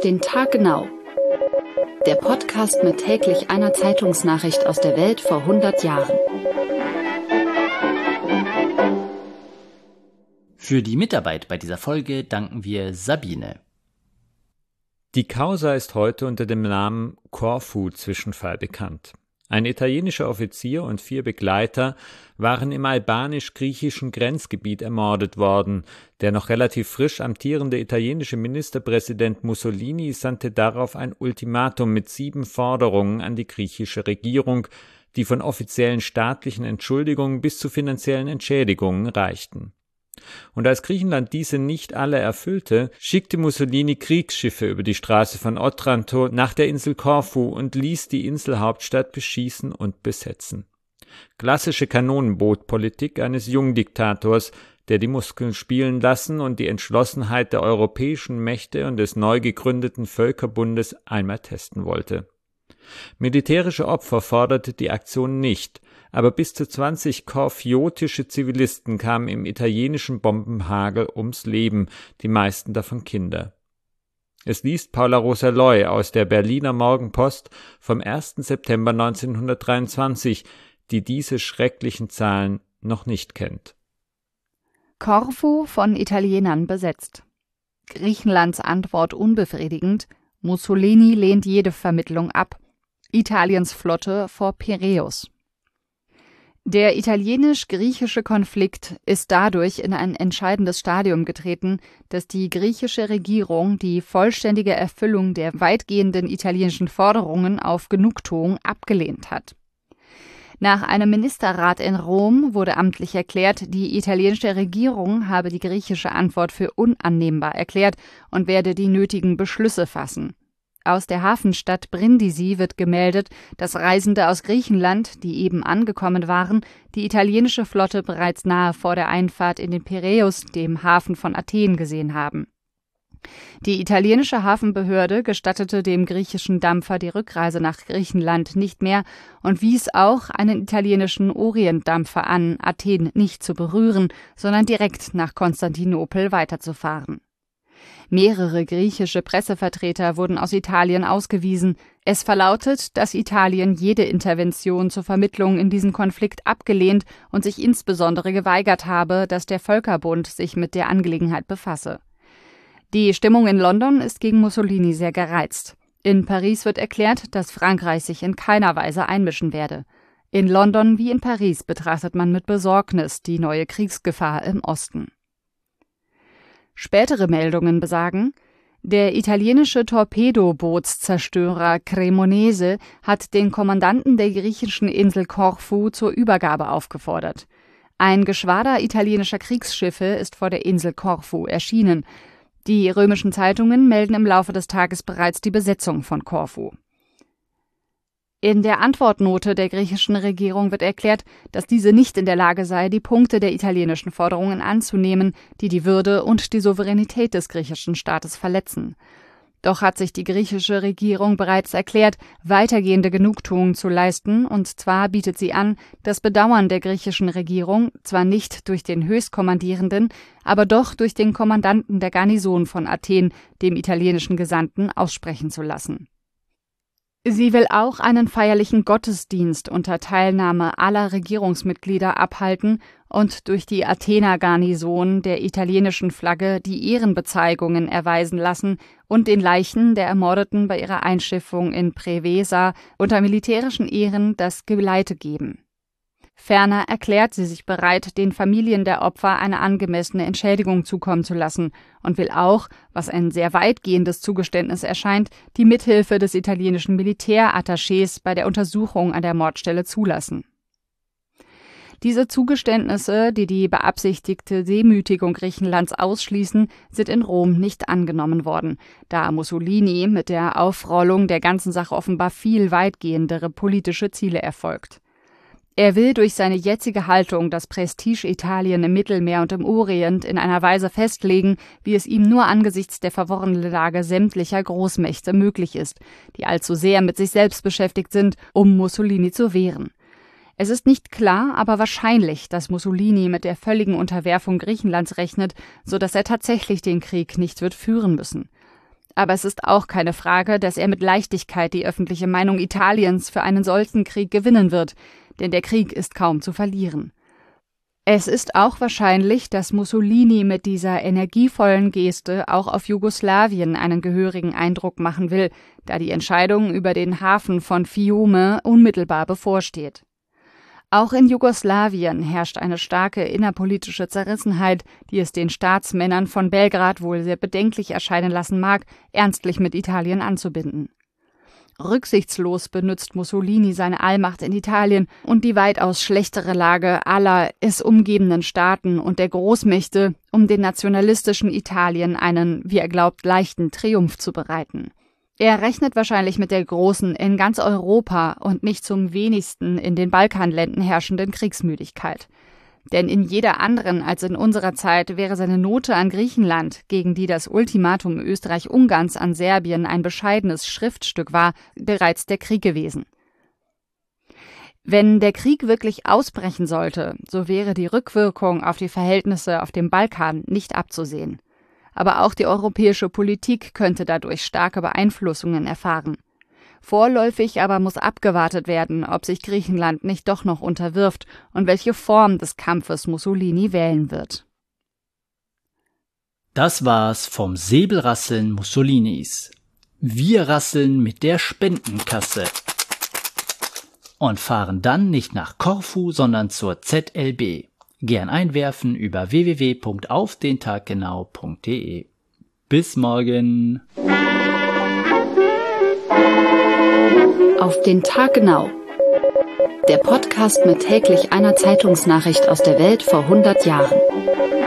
Auf den Tag genau. Der Podcast mit täglich einer Zeitungsnachricht aus der Welt vor 100 Jahren. Für die Mitarbeit bei dieser Folge danken wir Sabine. Die Causa ist heute unter dem Namen Korfu-Zwischenfall bekannt. Ein italienischer Offizier und 4 Begleiter waren im albanisch-griechischen Grenzgebiet ermordet worden. Der noch relativ frisch amtierende italienische Ministerpräsident Mussolini sandte darauf ein Ultimatum mit 7 Forderungen an die griechische Regierung, die von offiziellen staatlichen Entschuldigungen bis zu finanziellen Entschädigungen reichten. Und als Griechenland diese nicht alle erfüllte, schickte Mussolini Kriegsschiffe über die Straße von Otranto nach der Insel Korfu und ließ die Inselhauptstadt beschießen und besetzen. Klassische Kanonenbootpolitik eines Jungdiktators, der die Muskeln spielen lassen und die Entschlossenheit der europäischen Mächte und des neu gegründeten Völkerbundes einmal testen wollte. Militärische Opfer forderte die Aktion nicht, aber bis zu 20 korfiotische Zivilisten kamen im italienischen Bombenhagel ums Leben, die meisten davon Kinder. Es liest Paula Rosa Loy aus der Berliner Morgenpost vom 1. September 1923, die diese schrecklichen Zahlen noch nicht kennt. Korfu von Italienern besetzt. Griechenlands Antwort unbefriedigend. Mussolini lehnt jede Vermittlung ab. Italiens Flotte vor Piräus. Der italienisch-griechische Konflikt ist dadurch in ein entscheidendes Stadium getreten, dass die griechische Regierung die vollständige Erfüllung der weitgehenden italienischen Forderungen auf Genugtuung abgelehnt hat. Nach einem Ministerrat in Rom wurde amtlich erklärt, die italienische Regierung habe die griechische Antwort für unannehmbar erklärt und werde die nötigen Beschlüsse fassen. Aus der Hafenstadt Brindisi wird gemeldet, dass Reisende aus Griechenland, die eben angekommen waren, die italienische Flotte bereits nahe vor der Einfahrt in den Piräus, dem Hafen von Athen, gesehen haben. Die italienische Hafenbehörde gestattete dem griechischen Dampfer die Rückreise nach Griechenland nicht mehr und wies auch einen italienischen Orientdampfer an, Athen nicht zu berühren, sondern direkt nach Konstantinopel weiterzufahren. Mehrere griechische Pressevertreter wurden aus Italien ausgewiesen. Es verlautet, dass Italien jede Intervention zur Vermittlung in diesem Konflikt abgelehnt und sich insbesondere geweigert habe, dass der Völkerbund sich mit der Angelegenheit befasse. Die Stimmung in London ist gegen Mussolini sehr gereizt. In Paris wird erklärt, dass Frankreich sich in keiner Weise einmischen werde. In London wie in Paris betrachtet man mit Besorgnis die neue Kriegsgefahr im Osten. Spätere Meldungen besagen, der italienische Torpedoboots-Zerstörer Cremonese hat den Kommandanten der griechischen Insel Korfu zur Übergabe aufgefordert. Ein Geschwader italienischer Kriegsschiffe ist vor der Insel Korfu erschienen. Die römischen Zeitungen melden im Laufe des Tages bereits die Besetzung von Korfu. In der Antwortnote der griechischen Regierung wird erklärt, dass diese nicht in der Lage sei, die Punkte der italienischen Forderungen anzunehmen, die die Würde und die Souveränität des griechischen Staates verletzen. Doch hat sich die griechische Regierung bereits erklärt, weitergehende Genugtuung zu leisten, und zwar bietet sie an, das Bedauern der griechischen Regierung zwar nicht durch den Höchstkommandierenden, aber doch durch den Kommandanten der Garnison von Athen, dem italienischen Gesandten, aussprechen zu lassen. Sie will auch einen feierlichen Gottesdienst unter Teilnahme aller Regierungsmitglieder abhalten und durch die Athener Garnison der italienischen Flagge die Ehrenbezeigungen erweisen lassen und den Leichen der Ermordeten bei ihrer Einschiffung in Prevesa unter militärischen Ehren das Geleite geben. Ferner erklärt sie sich bereit, den Familien der Opfer eine angemessene Entschädigung zukommen zu lassen und will auch, was ein sehr weitgehendes Zugeständnis erscheint, die Mithilfe des italienischen Militärattachés bei der Untersuchung an der Mordstelle zulassen. Diese Zugeständnisse, die die beabsichtigte Demütigung Griechenlands ausschließen, sind in Rom nicht angenommen worden, da Mussolini mit der Aufrollung der ganzen Sache offenbar viel weitgehendere politische Ziele erfolgt. Er will durch seine jetzige Haltung das Prestige Italien im Mittelmeer und im Orient in einer Weise festlegen, wie es ihm nur angesichts der verworrenen Lage sämtlicher Großmächte möglich ist, die allzu sehr mit sich selbst beschäftigt sind, um Mussolini zu wehren. Es ist nicht klar, aber wahrscheinlich, dass Mussolini mit der völligen Unterwerfung Griechenlands rechnet, so dass er tatsächlich den Krieg nicht wird führen müssen. Aber es ist auch keine Frage, dass er mit Leichtigkeit die öffentliche Meinung Italiens für einen solchen Krieg gewinnen wird, denn der Krieg ist kaum zu verlieren. Es ist auch wahrscheinlich, dass Mussolini mit dieser energievollen Geste auch auf Jugoslawien einen gehörigen Eindruck machen will, da die Entscheidung über den Hafen von Fiume unmittelbar bevorsteht. Auch in Jugoslawien herrscht eine starke innerpolitische Zerrissenheit, die es den Staatsmännern von Belgrad wohl sehr bedenklich erscheinen lassen mag, ernstlich mit Italien anzubinden. Rücksichtslos benutzt Mussolini seine Allmacht in Italien und die weitaus schlechtere Lage aller es umgebenden Staaten und der Großmächte, um den nationalistischen Italien einen, wie er glaubt, leichten Triumph zu bereiten. Er rechnet wahrscheinlich mit der großen, in ganz Europa und nicht zum wenigsten in den Balkanländern herrschenden Kriegsmüdigkeit. Denn in jeder anderen als in unserer Zeit wäre seine Note an Griechenland, gegen die das Ultimatum Österreich-Ungarns an Serbien ein bescheidenes Schriftstück war, bereits der Krieg gewesen. Wenn der Krieg wirklich ausbrechen sollte, so wäre die Rückwirkung auf die Verhältnisse auf dem Balkan nicht abzusehen. Aber auch die europäische Politik könnte dadurch starke Beeinflussungen erfahren. Vorläufig aber muss abgewartet werden, ob sich Griechenland nicht doch noch unterwirft und welche Form des Kampfes Mussolini wählen wird. Das war's vom Säbelrasseln Mussolinis. Wir rasseln mit der Spendenkasse und fahren dann nicht nach Korfu, sondern zur ZLB. Gern einwerfen über www.aufdentaggenau.de. Bis morgen. Auf den Tag genau. Der Podcast mit täglich einer Zeitungsnachricht aus der Welt vor 100 Jahren.